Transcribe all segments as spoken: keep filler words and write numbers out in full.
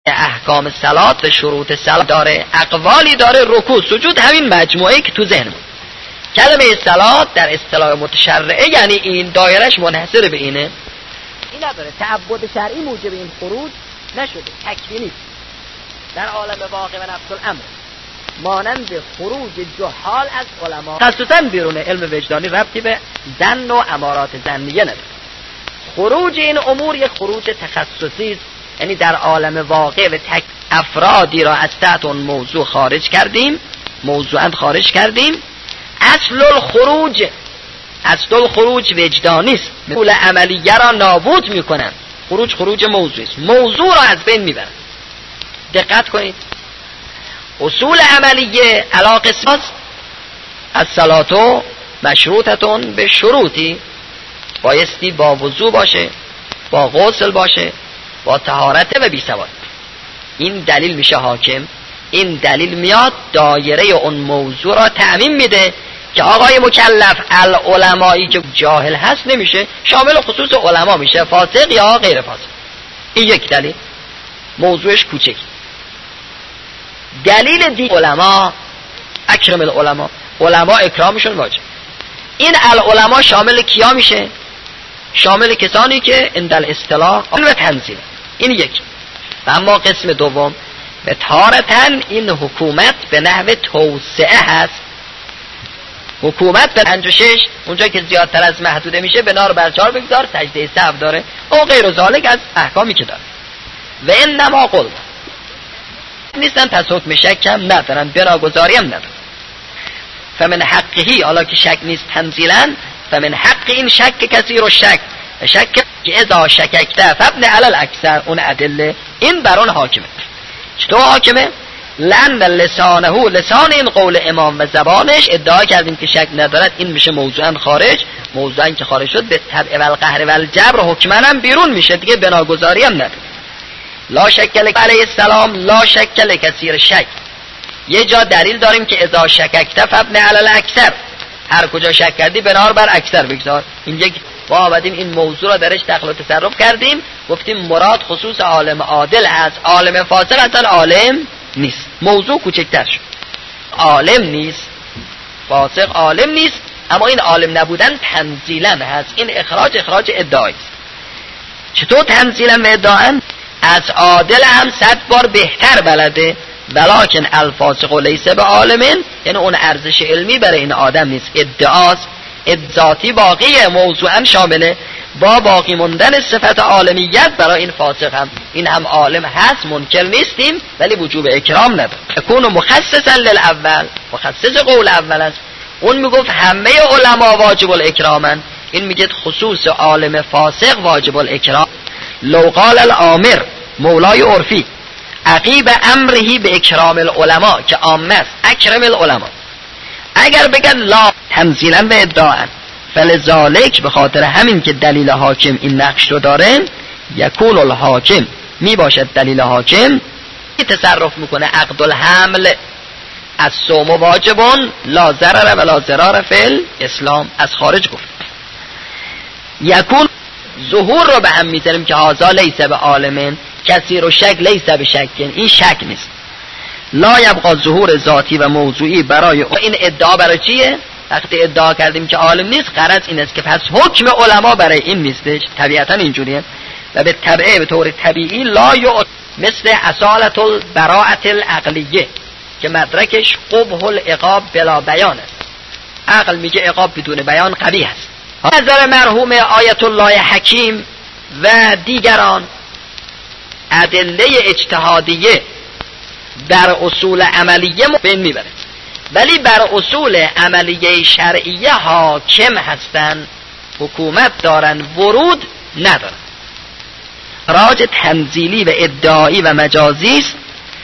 احکام صلات و شروط صلات داره، اقوالی داره، رکوع سجود، همین مجموعه که تو ذهنم. کلمه صلات در اصطلاح متشرعه یعنی این دایرش منحصر به اینه، این نداره تعبد شرعی موجب این خروج نشده، تکوینی در عالم واقع و نفس الامر، مانند خروج جهال از علما خصوصا بیرون علم وجدانی ربطی به ظن و امارات ظنیه نداره. خروج این امور یک خروج تخصصی است، یعنی در عالم واقع و تک افرادی را از تحت اون موضوع خارج کردیم، موضوعاً خارج کردیم. اصل الخروج اصل الخروج وجدانی است، اصول عملیه را نابود میکنن. خروج خروج موضوعی است، موضوع را از بین میبرن. دقت کنید، اصول عملیه علاقه است. الصلاه مشروطتون به شروطی، بایستی با وضو باشه، با غسل باشه، با طهارت و بی سواد. این دلیل میشه حاکم، این دلیل میاد دایره اون موضوع را تعمیم میده که آقای مکلف العلمایی که جاهل هست نمیشه، شامل خصوص علما میشه، فاسق یا غیر فاسق. این یک دلیل، موضوعش کوچک. دلیل دیگه علما، اکرم العلما، علما اکرامشون واجب. این العلما شامل کیا میشه؟ شامل کسانی که اندل اصطلاح و تنزیل. این یک. و اما قسم دوم به تارتن این حکومت به نحو توسعه هست. حکومت به پنج و شش اونجا که زیادتر از محدوده میشه به نار برچار بگذار، سجده سهو داره او غیر ذالک از احکامی که داره. و انما قل نیستن پس حکم شک هم ندارن، بناگذاری هم ندارن. فمن حقهی، حالا که شک نیست تنزیلا، فمن حق این شک کثیر و شک شک که اذا شککته فابن علی الاکثر، اون ادله این بر اون حاکمه. چطور حاکمه؟ لأن لسانه، لسان این قول امام و زبانش ادعا کردیم که شک ندارد، این میشه موضوعا خارج. موضوعا که خارج شد به طبع و القهر و الجبر حکمن هم بیرون میشه دیگه، بناگذاری هم نداره. لا شک علیه السلام، لا شک لکثیر شک. یه جا دلیل داریم که اذا شککت فابن علی الاکثر، هر کجا شک کردی بنار بر اکثر بگذار. این یک ما آمدیم این موضوع را درش دخل و تصرف کردیم، گفتیم مراد خصوص عالم عادل هست، عالم فاسق اصلا عالم نیست. موضوع کوچکتر شد، عالم نیست، فاسق عالم نیست، اما این عالم نبودن تنزیلا هست. این اخراج اخراج ادعایی است. چطور تنزیلا و ادعا؟ از عادل هم صد بار بهتر بلده، ولکن الفاسق لیس به عالمین، یعنی اون ارزش علمی برای این آدم نیست، ادعاست. ذاتی باقیه، موضوعا شامله، با باقی موندن صفت عالمیت برای این فاسق هم. این هم عالم هست، منکر نیستیم، ولی وجوب اکرام نداره. یکون مخصصا للاول، مخصص قول اول است. اون میگفت همه علما واجب الاکرامن، این میگه خصوص عالم فاسق واجب الاکرام. لو قال الامر، مولای عرفی، عقیب امرهی به اکرام العلماء که عامه است، اکرم العلماء، اگر بگن لا تنزیلا و ادعاء، فلذالک، به خاطر همین که دلیل حاکم این نقش رو داره، یکون الحاکم، می باشد دلیل حاکم تصرف میکنه عقد الحمل از صوم واجبون لا ضرر و لا ضرار فی اسلام، از خارج گفت. یکون ظهور رو به هم میذاریم که هازا لیس به عالمین، کثیر و شک لیس به شکن، این شک نیست. لا یبقا ظهور ذاتی و موضوعی برای این ادعا برای چیه؟ وقتی ادعا کردیم که عالم نیست، غرض این است که پس حکم علما برای این نیستش، طبیعتا اینجوریه. و به طبعه به طور طبیعی لا یعد، مثل اصالت البراءت العقلیه که مدرکش قبح العقاب بلا بیان است. عقل میگه عقاب بدون بیان قبیح است. نظر مرحوم آیت الله حکیم و دیگران ادله اجتهادیه بر اصول عملیه بین میبره، ولی بر اصول عملیه شرعیه حاکم هستن، حکومت دارن، ورود ندارن. راج تنزیلی و ادعایی و مجازی است.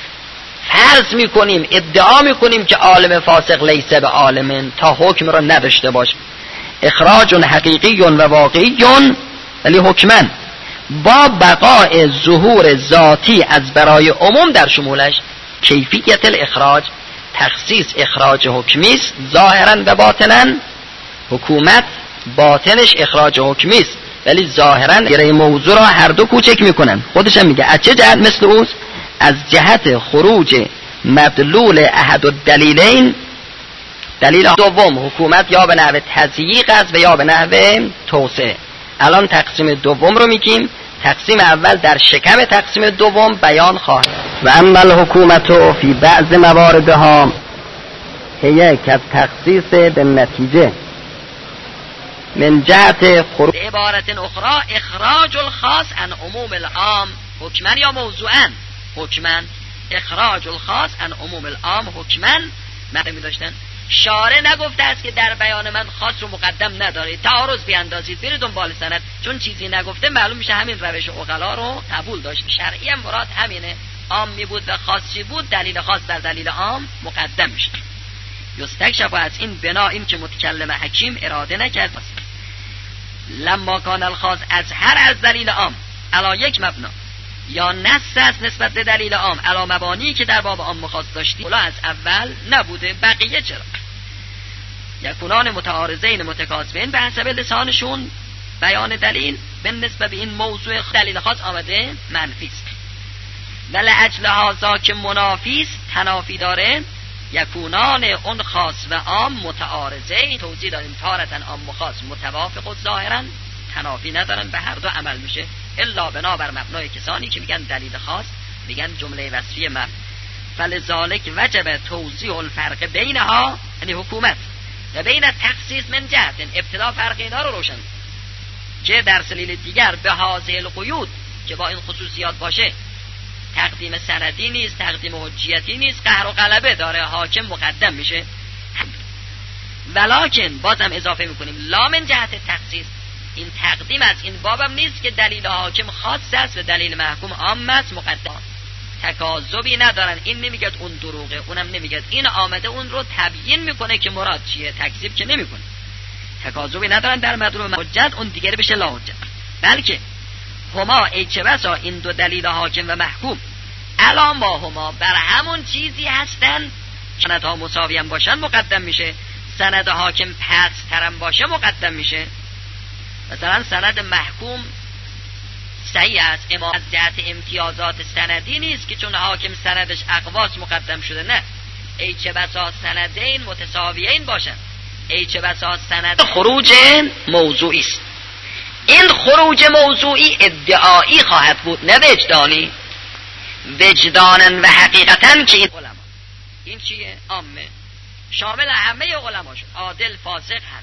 فرض میکنیم، ادعا میکنیم که عالم فاسق لیس به عالمن تا حکم را نداشته باشه، اخراج حقیقی و واقعی، ولی حکمن با بقاء ظهور ذاتی از برای عموم در شمولش. کیفیت الاخراج، تخصیص اخراج حکمی است، ظاهرا و باطنا. حکومت باطنش اخراج حکمی است، ولی ظاهرا گره موضوع را هر دو کوچک میکنن. خودش هم میگه از چه جهت مثل اوست؟ از جهت خروج مدلول احد الدلیلین. دلیل دوم حکومت یا به نحو تضییق است و یا به نحو توسعه. الان تقسیم دوم رو میگیم. تقسیم اول در شکم تقسیم دوم بیان خواهد. و اما الحکومت فی بعض مواردها هی که تخصیص به نتیجه من جهت خروج عبارت اخرى اخراج الخاص عن عموم العام حکما یا موضوعا. حکما اخراج الخاص عن عموم العام حکما. معنی داشتن شارع نگفته است که در بیان من خاص رو مقدم نداره، تعارض بیاندازید برید دنبال سند، چون چیزی نگفته معلوم میشه همین روش عقلا رو قبول داشت. شرعی هم مراد همینه، عامی بود و خاصی بود، دلیل خاص در دلیل عام مقدم میشه. یستکشف از این بنا این که متکلم حکیم اراده نکرد لما کان الخاص از هر از دلیل عام علا یک مبنا یا نص است نسبت به دلیل عام علا مبانی که در باب عام خاص داشتی اولا از اول نبوده، بقیه چرا؟ یکونان متعارضین متکاذبین به حسب لسانشون بیان دلیل به نسبت به این موضوع دلیل خاص آمده منفی است و لأجل هذا که منافی است تنافی داره یکونان اون خاص و عام متعارضین. توضیح داریم تارتن عام و خاص متوافق و ظاهرا تنافی ندارن، به هر دو عمل میشه الا بنابر مبنای کسانی که میگن دلیل خاص میگن جمله وصفی مبنا. فلذالک وجب توضیح الفرق بینها یعنی حکومت و بین تخصیص من جهت ابتدا فرق اینا رو روشن که در سلیل دیگر به هذه القیود که با این خصوصیات باشه تقدیم سندی نیست، تقدیم حجیتی نیست، قهر و غلبه داره، حاکم مقدم میشه. ولکن بازم اضافه میکنیم لا من جهت تخصیص، این تقدیم از این بابم نیست که دلیل حاکم خاص است و دلیل محکوم عام است مقدم. تکاذبی ندارن، این نمیگه اون دروغه اونم نمیگه، این آمده اون رو تبیین میکنه که مراد چیه، تکذیب که نمیکنه. تکاذبی ندارن در مدلول حجت، اون دیگه بشه لا حجت. بلکه هما ای چه بسا این دو دلیل حاکم و محکوم الا ما هما بر همون چیزی هستن سندها مساوی هم باشن مقدم میشه، سند حاکم پست ترم باشه مقدم میشه. مثلا سند محکوم صحیح است اما از جهت امتیازات سندی نیست که چون حاکم سندش اقواس مقدم شده، نه، ای چه بسا سندین متساویین باشن، ای چه بسا سند خروج موضوعی است. این خروج موضوعی ادعایی خواهد بود نه وجدانی، وجدانن و حقیقتن که این علما این چیه؟ عامه شامل همه علما شد، عادل فاسق هم.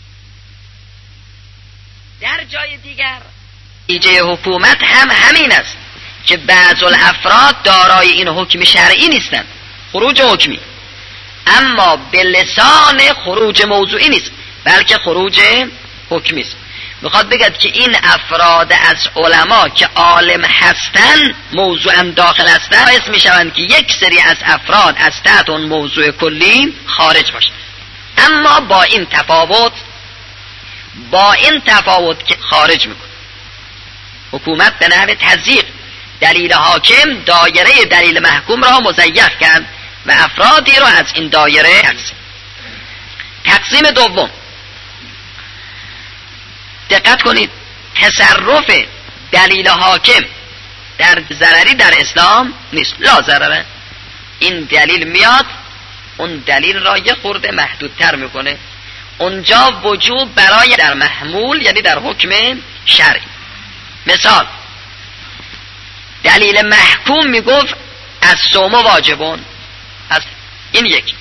در جای دیگر نتیجه حکومت هم همین است که بعض الافراد دارای این حکم شرعی نیستند، خروج حکمی، اما به لسان خروج موضوعی نیست بلکه خروج حکمی است. میخواد بگد که این افراد از علما که عالم هستن موضوعا داخل هستن باعث میشوند که یک سری از افراد از تحت اون موضوع کلی خارج باشن. اما با این تفاوت با این تفاوت که خارج میکنه حکومت به نحو تضییق دلیل حاکم دایره دلیل محکوم را مضیق کرد و افرادی را از این دایره تقسیم. تقسیم دوم، دقت کنید، تصرف دلیل حاکم در ضرری در اسلام نیست، لا ضرره. این دلیل میاد اون دلیل را یه خورده محدودتر میکنه، اونجا وجوب برای در محمول یعنی در حکم شرعی. مثال دلیل محکوم میگفت از صوم واجبون، از این یک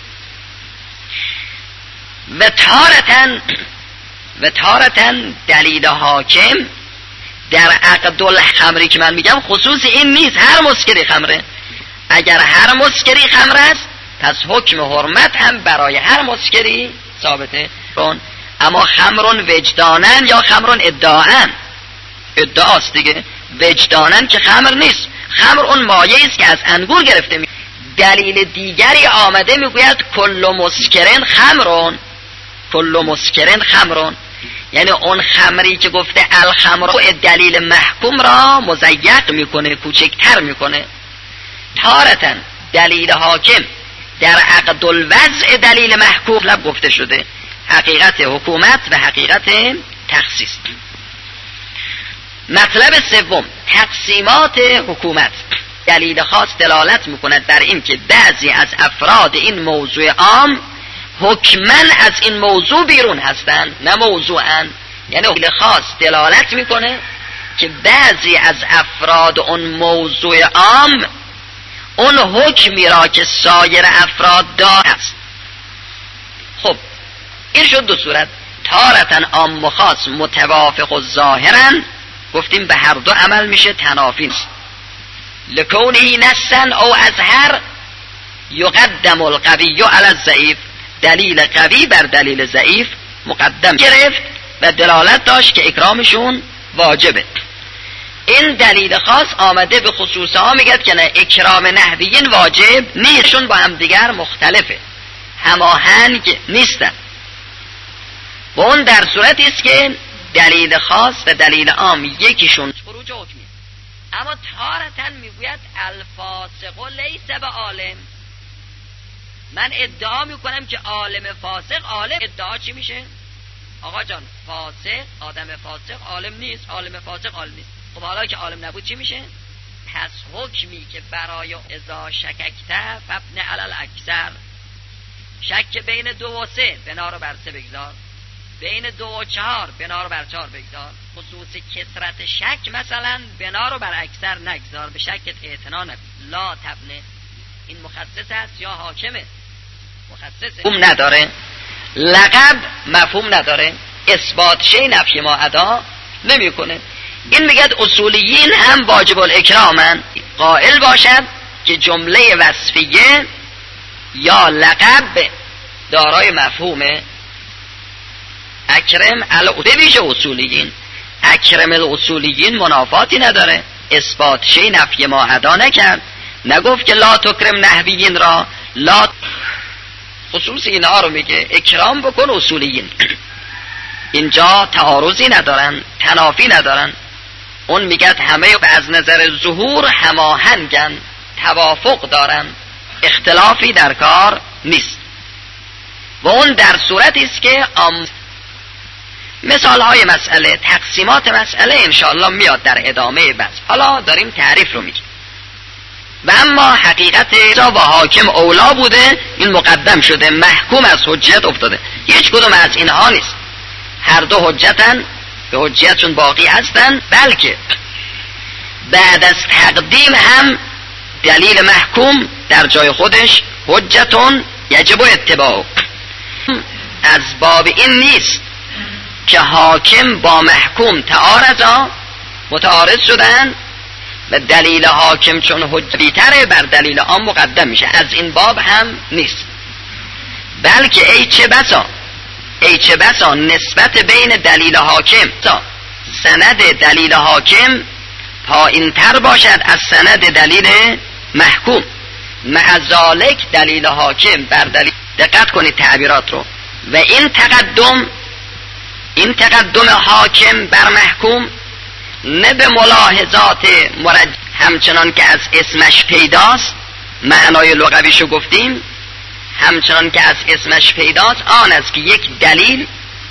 و تارتن و تارتن دلیل حاکم در عقد الخمری که من میگم خصوص این نیست، هر مسکری خمره. اگر هر مسکری خمر است پس حکم حرمت هم برای هر مسکری ثابته. اما خمرون وجدانن یا خمرون ادعاً، ادعاست دیگه، وجدانن که خمر نیست، خمر اون مایه است که از انگور گرفته می. دلیل دیگری آمده میگوید کل مسکرن خمرون، کل مسکرن خمرون، یعنی اون خمری که گفته الخمر دلیل محکوم را مضیق میکنه، کوچکتر میکنه. تارتن دلیل حاکم در عقد الوضع دلیل محکوم لب گفته شده، حقیقت حکومت و حقیقت تخصیص. مطلب سوم، تقسیمات حکومت. دلیل خاص دلالت میکند در این که بعضی از افراد این موضوع عام حکمن از این موضوع بیرون هستند، نه موضوعاً. یعنی دلیل خاص دلالت میکنه که بعضی از افراد اون موضوع عام اون حکمی را که سایر افراد دارند. خب این شد دو صورت، تارتن عام و خاص متوافق و ظاهرن، گفتیم به هر دو عمل میشه، تنافی نیست. لکونه نسن او اظهر یقدم القوی علی الضعیف، دلیل قوی بر دلیل ضعیف مقدم گرفت و دلالت داشت که اکرامشون واجبه. این دلیل خاص آمده به خصوص ها میگد که نه، اکرام نحویین واجب نیستشون، با هم دیگر مختلفه، هماهنگ نیستن. و اون در صورتی است که دلیل خاص و دلیل عام یکیشون خروج حکمی، اما تارتن میگوید الفاسق لیس به عالم. من ادعا میکنم که عالم فاسق عالم، ادعا چی میشه؟ آقا جان فاسق، آدم فاسق عالم نیست، عالم فاسق عالم نیست. خب حالا که عالم نبود چی میشه؟ پس حکمی که برای اذا شککته فبن علی الاکثر، شک بین دو و سه بنا رو بر سه بگذار، بین دو و چهار بنا رو بر چهار بگذار، خصوص کثرت شک مثلا بنا رو بر اکثر نگذار، به شکت اعتنا نکن. لا تبنه، این مخصص است یا حاکمه؟ مخصصه، مفهوم نداره. لقب مفهوم نداره، اثبات شی نفی ما ادا نمیکنه. این میگد اصولیین هم واجب الاکرامن، قائل باشد که جمله وصفیه یا لقب دارای مفهوم اکرم علی ویژه اصولیین. اکرم الاصولیین منافاتی نداره، اثبات شی نفی ما ادا نکرد، نگفت که لا تکرم نحویین را، لا خصوص اینها رو میگه اکرام بکن اصولیین. اینجا تعارضی ندارن، تنافی ندارن. اون میگد همه از نظر ظهور هماهنگن، توافق دارن، اختلافی در کار نیست. و اون در صورتی است که ام مثال های مسئله، تقسیمات مسئله انشاءالله میاد در ادامه بحث. حالا داریم تعریف رو میگیم. و اما حقیقت و حاکم اولا بوده، این مقدم شده، محکوم از حجت افتاده. هیچ کدوم از اینها نیست، هر دو حجتن، به حجتشون باقی هستن، بلکه بعد از تقدیم هم دلیل محکوم در جای خودش حجتون یجب اتباع. از باب این نیست که حاکم با محکوم تعارضا متعارض شدن و دلیل حاکم چون حجی‌تره بر دلیل عام مقدم میشه، از این باب هم نیست. بلکه ای چه بسا ای چه بسا نسبت بین دلیل حاکم تا سند دلیل حاکم پایین تر باشد از سند دلیل محکوم. مع ذالک دلیل حاکم بر دلیل، دقت کنید تعبیرات رو، و این تقدم این تقدم حاکم بر محکوم نه به ملاحظات مرج، همچنان که از اسمش پیداست، معنای لغویشو گفتیم، همچنان که از اسمش پیداست، آن است که یک دلیل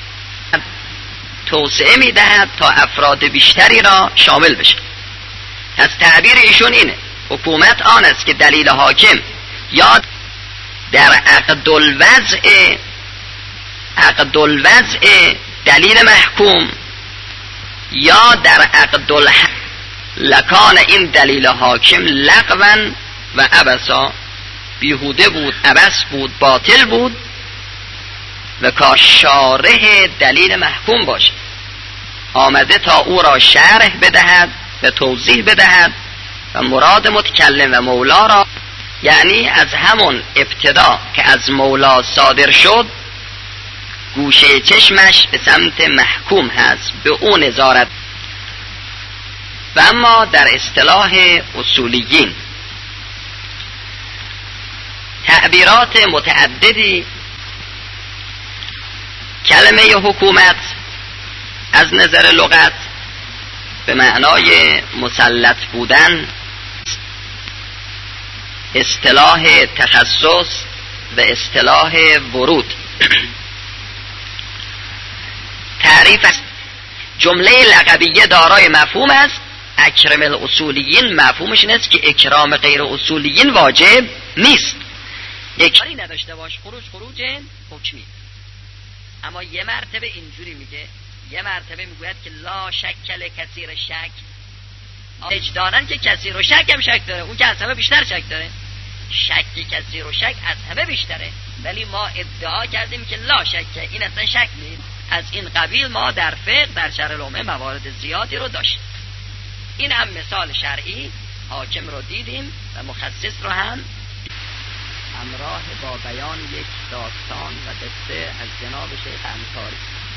توسعه میدهد تا افراد بیشتری را شامل بشه. از تعبیر ایشون اینه، حکومت آن است که دلیل حاکم یا در عقد الوضع عقد الوضع دلیل محکوم یا در عقد الحق لکان این دلیل حاکم لغوا و عبسا، بیهوده بود، عبس بود، باطل بود و کاشاره دلیل محکوم باشه، آمده تا او را شرح بدهد و توضیح بدهد و مراد متکلم و مولا را، یعنی از همون ابتدا که از مولا صادر شد گوشه چشمش به سمت محکوم هست، به او نظارت. و اما در اصطلاح اصولیین تعبیرات متعددی کلمه حکومت از نظر لغت به معنای مسلط بودن، اصطلاح تخصص و اصطلاح ورود. تعریف است جمله لقبیه دارای مفهوم است، اکرم الاصولیین مفهومش این است که اکرام غیر اصولیین واجب نیست. اکراری نداشته باش، خروج خروج حکمی. اما یه مرتبه اینجوری میگه، یه مرتبه میگوید که لا شکل کثیر شک، وجدانن که کثیر و شک هم شک داره، اون که از همه بیشتر شک داره، شک کثیر و شک از همه بیشتره، ولی ما ادعا کردیم که لا شک، این اصلا شک نیست. از این قبیل ما در فقه در شرع العمه موارد زیادی رو داشتیم. این هم مثال شرعی حاکم رو دیدیم و مخصص رو هم همراه با بیان یک داستان و قصه از جناب شیخ انصاری.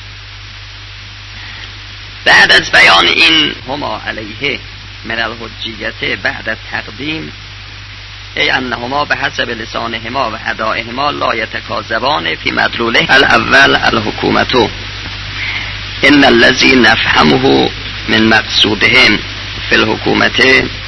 بعد از بیان این هما علیه من الحجیت بعد از تقدیم ای انهما به حسب لسانهما و ادائهما لا یتکاذبان فی مدلوله الاول الحکومتو ان الذی نفهمه من مقصودهم فی الحکومت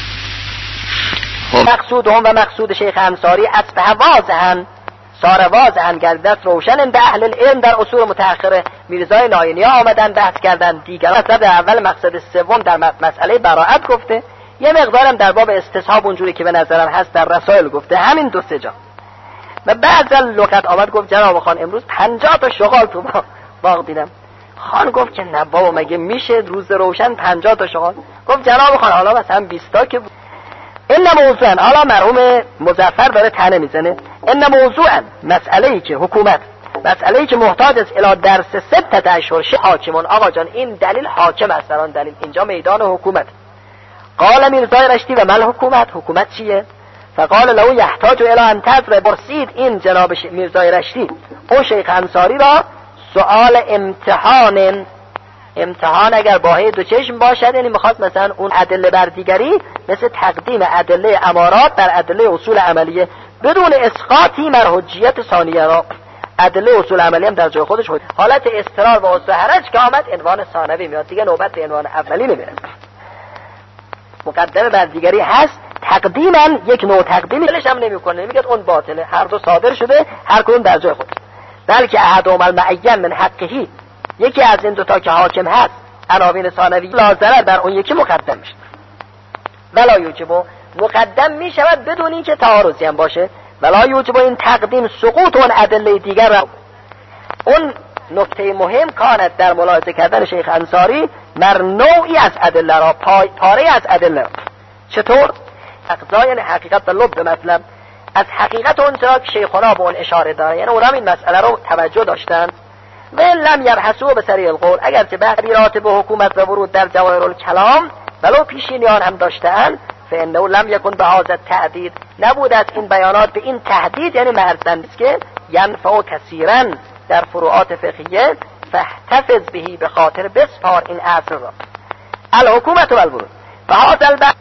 مقصودهم و مقصود شیخ انصاری اصبح واضحا صار واضحا گردت روشن به اهل العلم. در اصول متأخره میرزای ناینی ها آمدن بحث کردن، دیگران مطلب در اول مقصد سوم در مسئله براءت گفته، یه مقدارم در باب استصحاب اونجوری که به نظرم هست در رسائل گفته، همین دو سه جا. و بعد از لغت آمد گفت جناب خان امروز پنجاه تا شغال تو باغ دیدم. خان گفت که نه بابا مگه میشه روز روشن پنجاه تا شغال؟ گفت جناب خان حالا مثلا بیست تا که این موضوعا، حالا مرحوم مظفر داره طعنه میزنه، این موضوعا مسئله‌ای که حکومت مسئله‌ای که محتاج است الی درس ستت اشهر حاکمون. آقا جان این دلیل حاکم است، در آن دلیل اینجا میدان حکومت. قال میرزای رشتی و مل حکومت، حکومت چیه؟ فقال له یحتاج الی ان تذر. پرسید این جناب میرزای رشتی اون شیخ انصاری را سوال امتحان. امتحان اگر باهی دو چشم باشد، یعنی میخواد مثلا اون ادله بر دیگری، مثل تقدیم ادله امارات بر ادله اصول عملیه بدون اسقاطی بر حجیت ثانیه را. ادله اصول عملی هم در جای خودش بود. حالت استقرار و اصل حرج که آمد عنوان ثانوی میاد، دیگه نوبت به عنوان اولی نمیرسه. مقدمه بر دیگری هست، تقدیما یک نوع تقدیمی دلش هم نمیکنه، نمیگه اون باطله، هر دو صادر شده، هر کدوم در جای خود. بلکه احدهم المعین من حقه، یکی از این دوتا که حاکم هست عناوین ثانوی لازمه بر اون یکی مقدم میشه. ولا یوجب، مقدم میشود بدون اینکه تعارضی هم باشه. ولا یوجب، این تقدیم سقوط اون ادله دیگر را. اون نکته مهم کانت در ملاحظه کردن شیخ انصاری مر نوعی از ادله را، پاره از ادله را. چطور؟ اقضا یعنی حقیقت و لب مطلب، از حقیقت اون چرا که شیخونا به اون اشاره داره، یعنی اونم این مسئله رو توجه داشتن. و لم یبحثوا بسریع القول، اگر که بحثیات به حکومت و ورود در جواهر الکلام ولو پیشینیان هم داشتن، فانه لم یکن به هذا التهدید، نبود از این بیانات به این تهدید، یعنی مرزن که ینفع کثیرا در فروعات فقهیه، فاحتفظ بهی، به خاطر بسپار این اصل را. الحکومت و الورود و هذا البحث،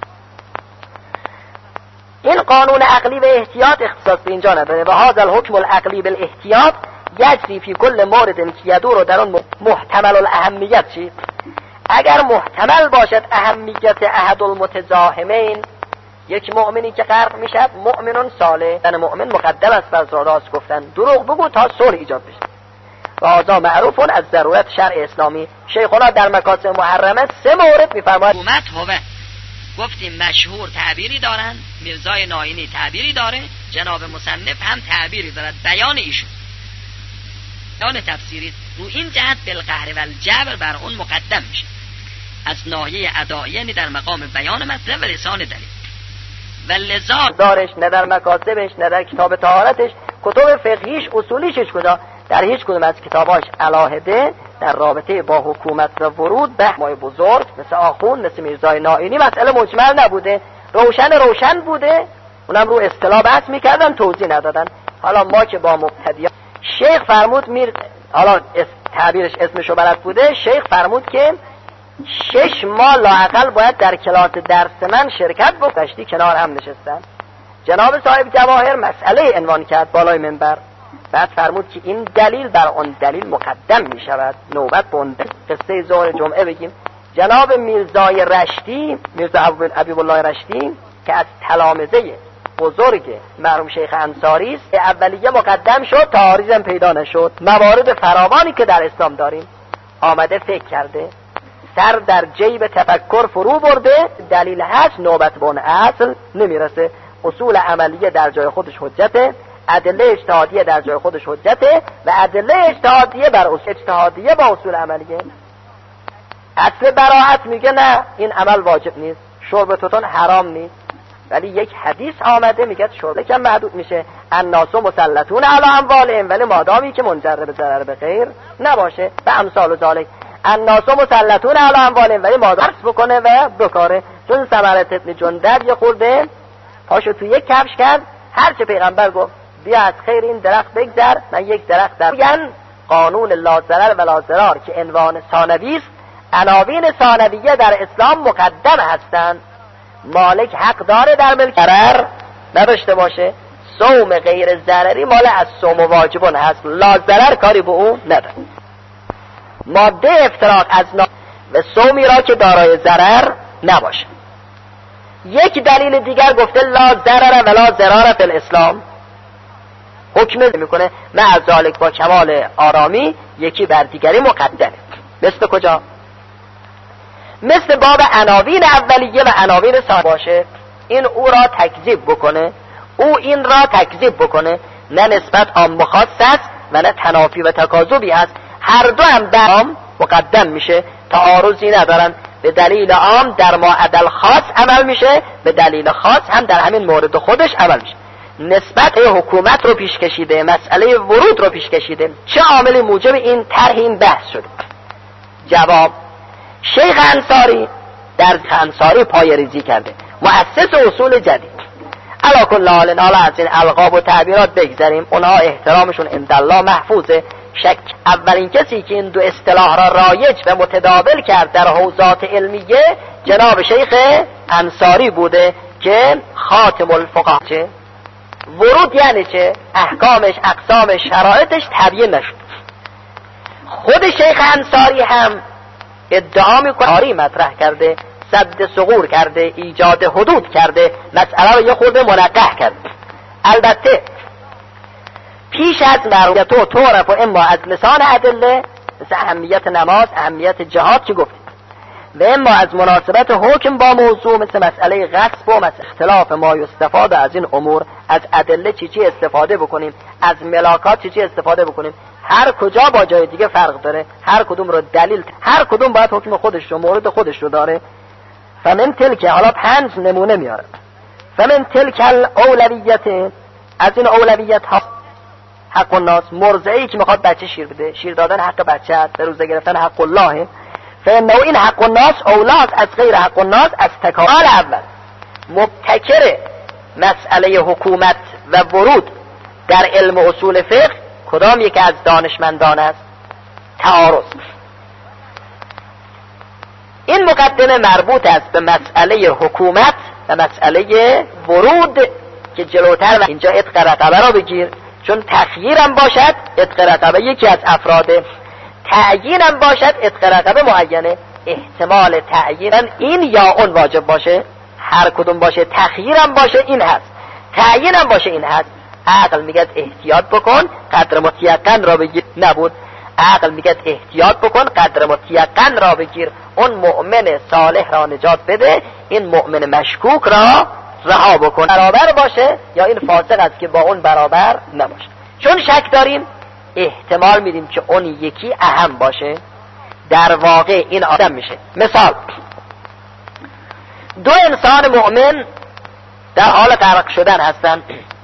این قانون عقلی و احتیاط اختصاص به اینجا نداره. و هذا الحکم العقلی بالاحتیاط یجری فی کل مورد که یدور در اون محتمل الاهمیت. چی؟ اگر محتمل باشد اهمیت احد المتزاحمین، یک مؤمنی که غرق میشد، مؤمنون صالح، یعنی مؤمن مقدم است بر راست گفتن، دروغ بگو تا صلح ایجاد بشه. و هذا معروف از ضرورت شرع اسلامی. شیخونا در مکاتب محرمه سه مورد میفرماید. حکومت هوه گفتیم مشهور تعبیری دارن، میرزای ناینی تعبیری داره، جناب مصنف هم تعبیری دارد، بیان ایشون بیان تفسیری رو این جهت بالقهر و الجبر بر اون مقدم میشه، از ناحیه ادعایی، یعنی در مقام بیان مطلب و لسان دلیل. و لذا دارش نه در مکاتبش نه در کتاب طهارتش، کتب فقهیش اصولیش کجا؟ در هیچ کدوم از کتاباش علاهده در رابطه با حکومت و ورود به مای بزرگ مثل آخون مثل میرزای ناینی مسئله مجمل نبوده، روشن روشن بوده، اونم رو اصطلاح بحث میکردن، توضیح ندادن. حالا ما که با مبتدیان، شیخ فرمود میر حالا تعبیرش اسمشو بلد بوده، شیخ فرمود که شش ماه لااقل باید در کلاس درس من شرکت بکنشتی، کنار هم نشستن. جناب صاحب جواهر مسئله عنوان کرد بالای منبر، بعد فرمود که این دلیل بر اون دلیل مقدم می شود. نوبت به اون قصه ظهر جمعه بگیم. جناب میرزای رشتی، میرزا حبیب الله رشتی که از تلامذه بزرگ مرحوم شیخ انصاری است، اولیه مقدم شد، تعارض پیدا نشد. موارد فراوانی که در اسلام داریم آمده فکر کرده، سر در جیب تفکر فرو برده، دلیل هست نوبت به اون اصل نمیرسه. اصول عملیه در جای خودش حجته، ادله اجتهادیه در جای خودش حجته و ادله اجتهادیه بر اصول اجتهادیه با اصول عملیه. اصل براءت میگه نه این عمل واجب نیست، شرب توتون حرام نیست، ولی یک حدیث آمده میگه شرب کم محدود میشه. الناس مسلطون علی اموالهم، ولی مادامی که منجر به ضرر به غیر نباشه و امثال ذالک. الناس مسلطون علی اموالهم، ولی مادام درس بکنه و بکاره. چون ثمره ابن جندب یه خورده پاشو تو یک کفش کرد، هر چه پیغمبر گفت بیا از خیر این درخت بگذر، من یک درخت در میگن قانون لا ضرر و لا ضرار که عنوان ثانوی است. عناوین ثانویه در اسلام مقدم هستند. مالک حق داره در ملک ضرر نداشته باشه. صوم غیر ضرری مال از صوم واجبون هست، لا ضرر کاری به اون نداره. ماده افتراق از نا و صومی را که دارای ضرر نباشه. یک دلیل دیگر گفته لا ضرر ولا ضرار فی الاسلام، حکم میکنه مع ذالک با کمال آرامی یکی بر دیگری مقدمه. مثل کجا؟ مثل باب عناوین اولیه و عناوین ثانیه باشه، این او را تکذیب بکنه، او این را تکذیب بکنه، نه نسبت عام خاص است و نه تنافی و تکاذبی است. هر دو هم در عام مقدم میشه، تعارضی ندارن. به دلیل عام در ما عدل خاص عمل میشه، به دلیل خاص هم در همین مورد خودش عمل میشه. نسبت حکومت رو پیش کشیده، مسئله ورود رو پیش کشیده. چه عاملی موجب این طرح این بحث شده؟ جواب: شیخ انصاری در انصاری پای ریزی کرده، مؤسس اصول جدید. علا کل حال حالا از این القاب و تعبیرات بگذاریم، اونها احترامشون عند الله محفوظه. شک اولین کسی که این دو اصطلاح را رایج و متداول کرد در حوزات علمیه جناب شیخ انصاری بوده که خاتم الفقها. چه ورود یعنی چه؟ احکامش، اقسامش، شرایطش تبیین نشد. خود شیخ انصاری هم ادعا میکنه مطرح کرده، سد ثغور کرده، ایجاد حدود کرده، مسئله رو یه خورده منقح کرده. البته پیش از مرحومیت و تعرف و اما از لسان ادله مثل اهمیت نماز، اهمیت جهاد که گفتیم، و اما از مناسبت حکم با موضوع مثل مسئله غصب و مثل اختلاف ما یستفاد از این امور، از ادله چی چی استفاده بکنیم، از ملاکات چی چی استفاده بکنیم. هر کجا با جای دیگه فرق داره، هر کدوم رو دلیل، هر کدوم باید حکم خودش رو، مورد خودش رو داره. فمن تلک، حالا پنج نمونه میاره. فمن تلک الاولویت، از این اولویت ها حق الناس، مرضعی که میخواد بچه شیر بده، شیر دادن حق بچه است، به روزه گرفتن حق الله. فانه این حق الناس اولاست از غیر حق الناس. از تکامل اول مبتکر مسئله حکومت و ورود در علم اصول فقه کدام یک از دانشمندان است؟ تعارض. این مقدمه مربوط است به مسئله حکومت و مسئله ورود که جلوتر و اینجا عتق رقبه را بگیر، چون تخییرم باشد عتق رقبه یکی از افراده، تعیینم باشد عتق رقبه معینه. احتمال تعیین این یا اون واجب باشه، هر کدوم باشه، تخییرم باشه این هست، تعیینم باشه این هست. عقل میگه احتیاط بکن قدر متیقن را بگیر، نبود. عقل میگه احتیاط بکن قدر متیقن را بگیر، اون مؤمن صالح را نجات بده، این مؤمن مشکوک را رها بکن. برابر باشه یا این فاسق است که با اون برابر نباشه. چون شک داریم احتمال میدیم که اون یکی اهم باشه، در واقع این آدم میشه. مثال: دو انسان مؤمن در حال غرق شدن هستن،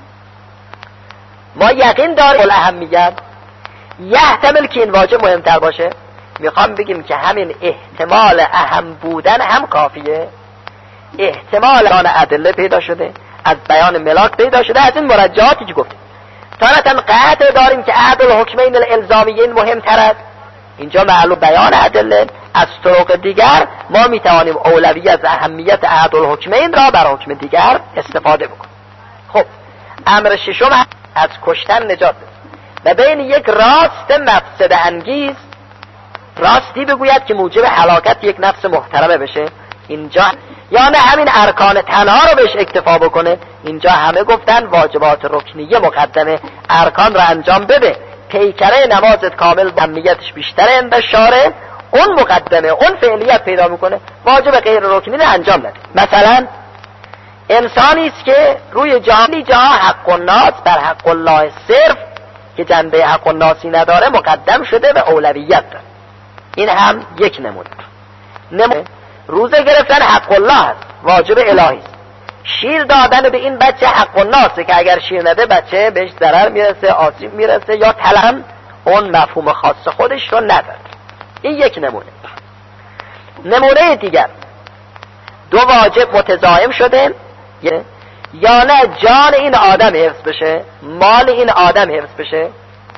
ما یقین داریم الاهمیت، یحتمل که این واجب مهمتر باشه. میخوام بگیم که همین احتمال اهم بودن هم کافیه. احتمال آن ادله پیدا شده، از بیان ملاک پیدا شده، از این مرجعاتی که گفتیم. تارة قطع داریم که احد الحکمین الالزامیین مهمتر است، اینجا معلوم بیان ادله. از طرق دیگر ما میتوانیم اولویت و اهمیت احد الحکمین را بر حکم دیگر استفاده بکنیم. خب امر ششم از کشتن نجات بده و بین یک راست مفسد انگیز، راستی بگوید که موجب هلاکت یک نفس محترمه بشه، اینجا یا نه همین ارکان تنها رو بهش اکتفا بکنه. اینجا همه گفتن واجبات رکنیه مقدمه، ارکان رو انجام بده. پیکره نمازت کامل، اهمیتش بیشتره اند شاره، اون مقدمه، اون فعلیت پیدا میکنه، واجب غیر رکنی رو انجام نده. مثلا انسانی است که روی جهانی جا حق الناس بر حق الله صرف که جنبه حق الناسی نداره مقدم شده و اولویت داره. این هم یک نمونه. نمونه روزه گرفتن حق الله هست، واجب الهی است. شیر دادن به این بچه حق الناسه که اگر شیر نده بچه بهش ضرر میرسه، آسیب میرسه یا تلم، اون مفهوم خاص خودش رو نداره. این یک نمونه. نمونه دیگر، دو واجب متضاعف شده یا نه جان این آدم حفظ بشه، مال این آدم حفظ بشه.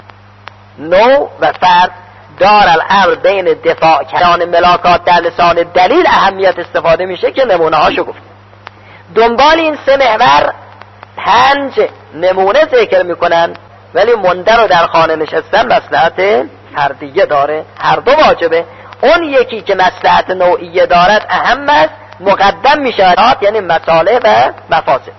نوع و فرد دار الامر بین دفاع کردن ملاکات در لسان دلیل اهمیت استفاده میشه که نمونه هاشو گفت. دنبال این سه محور پنج نمونه ذکر میکنن، ولی منده رو در خانه نشستن مصلحت فردیه داره، هر دو واجبه. اون یکی که مصلحت نوعیه دارد اهم است، مقدم میشه، یعنی مصالح و مفاسد.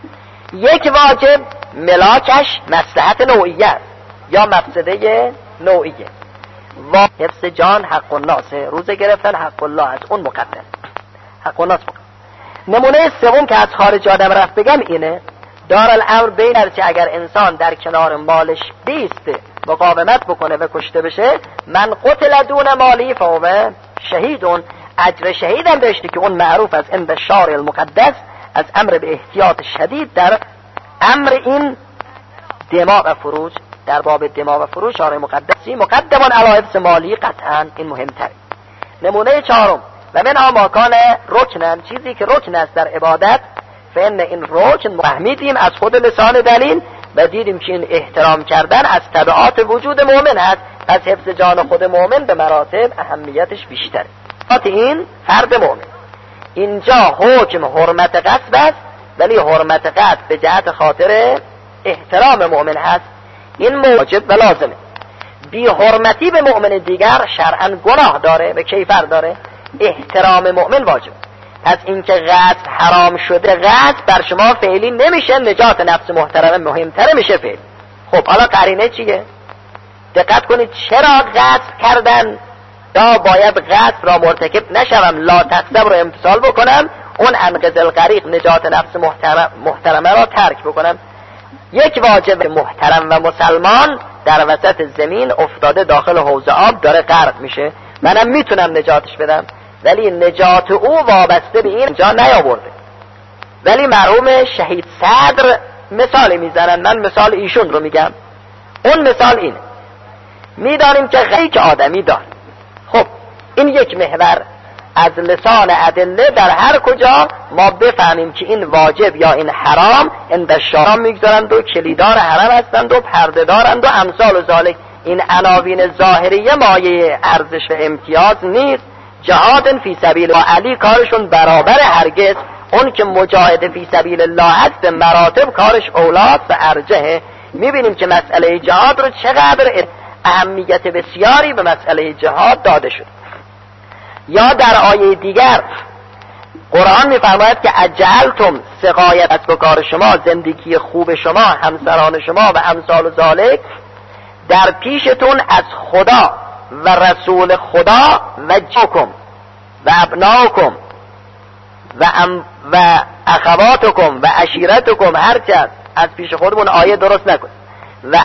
یک واجب ملاکش مصلحت نوعیه است یا مفسده نوعیه. و حفظ جان حق الناس، روزه گرفتن حق الله است، اون مقدم حق الناس مقدم. نمونه سوم که از خارج آدم رفت بگم اینه، دار الامر بین هرچه اگر انسان در کنار مالش بیسته مقاومت بکنه و کشته بشه، من قتل دون مالی فهو شهیدون، اجر شهیدم داشته که اون معروف از عند شارع المقدس از امر به احتیاط شدید در امر این دماء و فروج، در باب دماء و فروج شارع مقدسی مقدمان علی حفظ مالی قطعا، این مهمتره. نمونه چهارم و منها ما کان رکنن، چیزی که رکن است در عبادت، فإن این رکن فهمیدیم از خود لسان دلیل و دیدیم که این احترام کردن از تبعات وجود مؤمن هست، پس حفظ جان خود مؤمن به مراتب اهمیتش بیشتره. این فرد مؤمن. اینجا حکم حرمت قصد است، ولی حرمت قصد به جهت خاطر احترام مؤمن هست، این واجب و لازمه. بی حرمتی به مؤمن دیگر شرعاً گناه داره و کیفر داره، احترام مؤمن واجب. پس اینکه قصد حرام شده، قصد بر شما فعلی نمیشه، نجات نفس محترمه مهمتره میشه فعل. خب حالا قرینه چیه؟ دقت کنید، چرا قصد کردن یا باید قصد را مرتکب نشوم، لا تقصب رو امتثال بکنم، اون انقذ الغریق نجات نفس محترم محترمه را ترک بکنم. یک واجب محترم و مسلمان در وسط زمین افتاده داخل حوض آب داره غرق میشه، منم میتونم نجاتش بدم، ولی نجات او وابسته به این جا نیاورده. ولی مرحوم شهید صدر مثالی میزنن، من مثال ایشون رو میگم. اون مثال اینه، میدانیم که غیق آدمی دار. خب این یک محور از لسان ادله در هر کجا ما بفهمیم که این واجب یا این حرام عند شارع میگذارند و کلیدار حرم هستند و پرده دارند و امثال و ذالک. این عناوین ظاهریه مایه ارزش و امتیاز نیست. جهاد فی سبیل الله، علی کارشون برابر هرگز، اون که مجاهد فی سبیل الله است به مراتب کارش اولاد و ارجحه. میبینیم که مسئله جهاد رو چقدر اهمیت بسیاری به مسئله جهاد داده شد. یا در آیه دیگر قرآن میفرماید که اجعلتم سقایت از کار شما، زندگی خوب شما، همسران شما و امثال ذالک در پیشتون از خدا و رسول خدا و جاکم و ابناکم و, ام و اخواتکم و عشیرتکم، هرچه از پیش خودمون آیه درست نکن، و